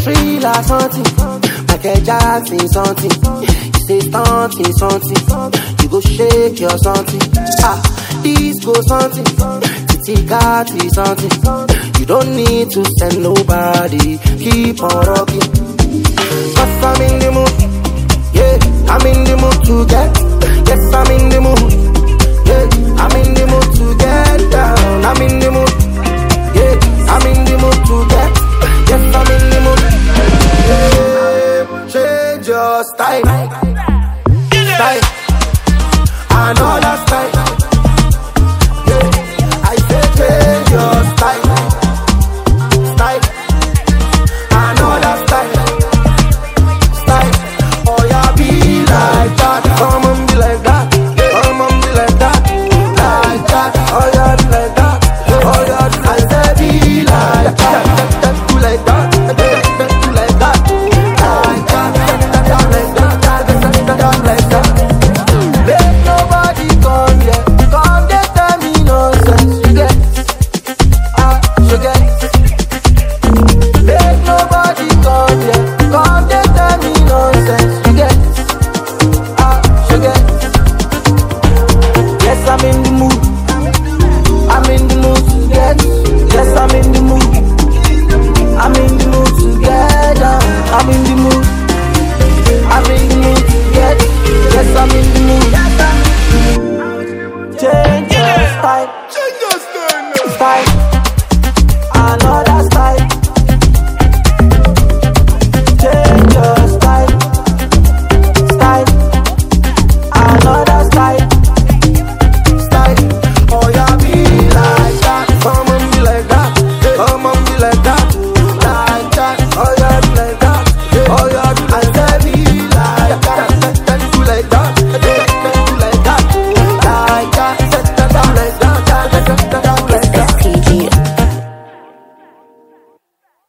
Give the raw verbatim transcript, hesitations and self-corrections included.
Thriller something, Michael Jackson something. You say something, something, you go shake your something. Ah, disco something, Titi Kati something. You don't need to send nobody, keep on rocking. Cause I'm in the mood, yeah, I'm in the mood to get, yes I'm in the mood, yeah, I'm in the mood to get down, I'm in the mood, yeah, I'm in the mood to get, yes I'm in the mood, yeah, change your style.